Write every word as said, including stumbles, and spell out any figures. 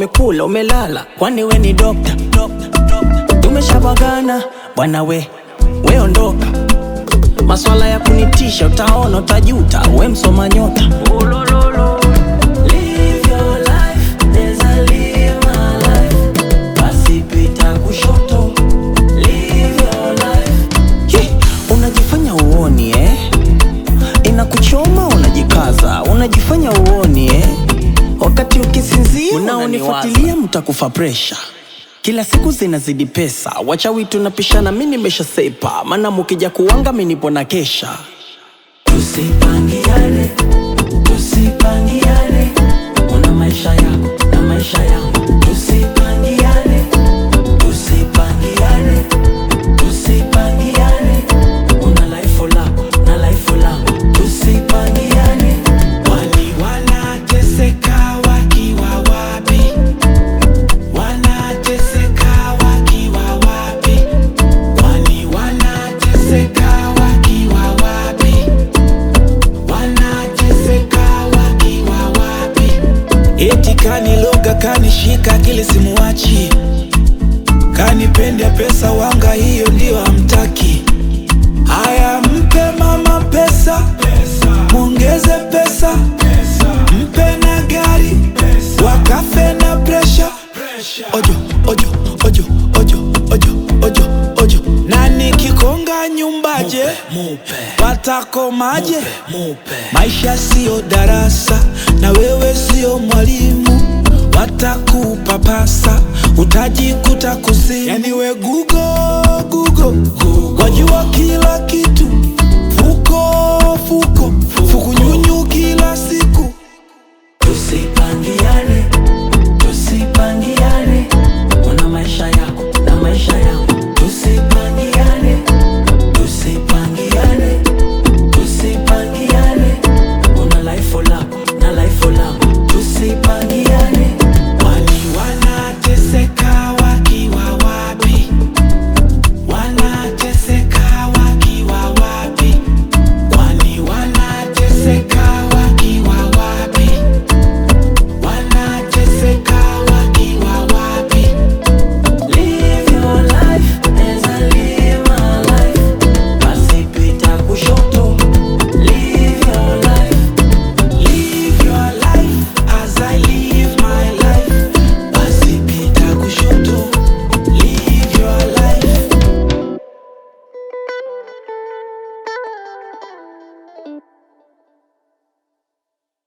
umekula umelala, kwani we ni dokta? Tumeshabagana bwana we, we ondoka. Maswala ya kunitisha utaona utajuta, we msoma nyota. Live your life, neza live my life. Basi pita kushoto, live your life. Hi, unajifanya uoni eh? Inakuchoma unajikaza, unajifanya uoni eh? Wakati ukisinzia unaonifuatilia mtakufa pressure. Kila siku zinazidi pesa, wachawi tunapishana mimi nimesha sepa, maana mukija kuwanga mimi nipo na kesha. Tusipangiane, tusipangiane, una maisha yako na maisha yangu. Tusipangiane, tusipangiane, tusipangiane, una life lako na life langu. Tusipangiane. Wali wanateseka wakiwa wapi? Wanateseka wakiwa wapi? Wali wanateseka wakiwa wapi? Wanateseka wakiwa wapi? Eti kaniloga kanishika kile simuachi, kanipende pesa wanga hiyo ndio hamtaki. Haya mpe mama pesa, muongeze pesa, mpe na gari, wakafe na pressure. Ojo, ojo, ojo, ojo, ojo, ojo, ojo. Nani kikonga nyumbaje, patako maje. Maisha sio darasa, na wewe sio mwalimu. Watakupapasa, utajikuta kuzimu. Yani we Google, Google, Google. Wajua kila kitu